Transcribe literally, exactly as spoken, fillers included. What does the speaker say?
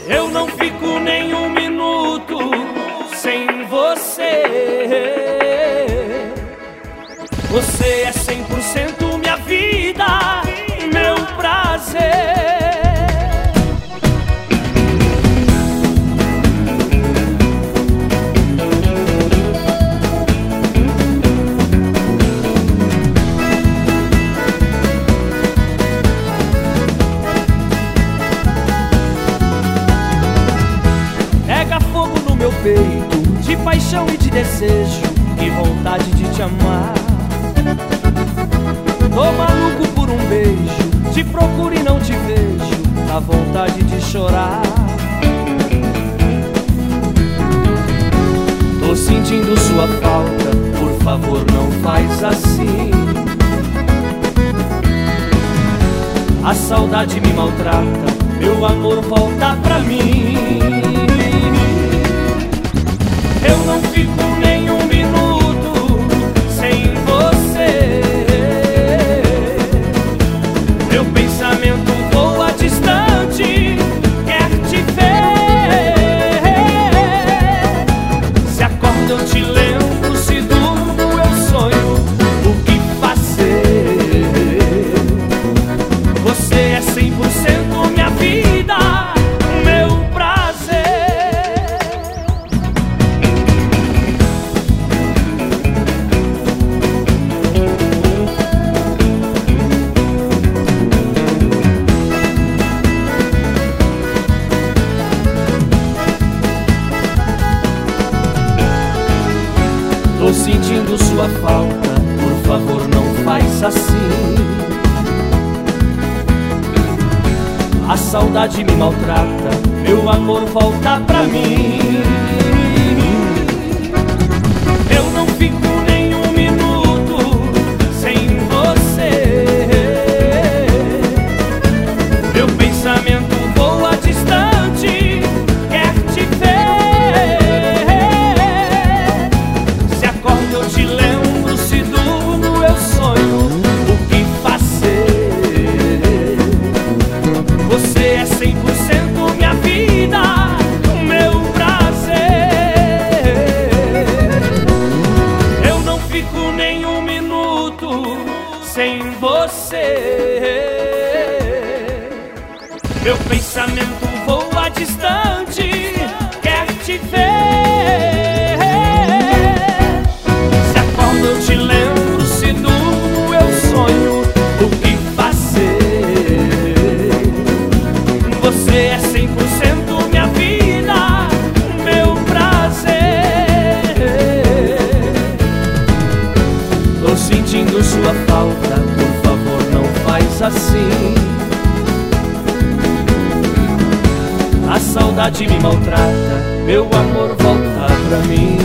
Eu não fico nem um minuto sem você. Você é cem por cento minha vida, meu prazer. Pega fogo no meu peito, de paixão e de desejo, e vontade de te amar. Tô maluco por um beijo, te procuro e não te vejo, a vontade de chorar. Tô sentindo sua falta, por favor não faz assim. A saudade me maltrata, meu amor volta pra mim. Eu não fico nem um minuto sem você. Meu pensamento voa distante, quer te ver. Se acordo eu te lembro, se durmo eu sonho o que fazer. Você é cem por cento minha vida, meu prazer. Tô sentindo sua falta, por favor não faz assim. A saudade me maltrata, meu amor volta pra mim. Eu não fico nem um minuto sem você. Meu pensamento voa distante, quer te ver. Se acordo eu te lembro, se durmo eu sonho o que fazer. Você é cem por cento minha vida, meu prazer. Eu não fico nem um minuto sem você. Meu pensamento voa distante, quer te ver. Se acordo eu te lembro, se durmo eu sonho o que fazer. Você é cem por cento minha vida, meu prazer. Tô sentindo sua falta, por favor não faz assim. A saudade me maltrata, meu amor volta pra mim.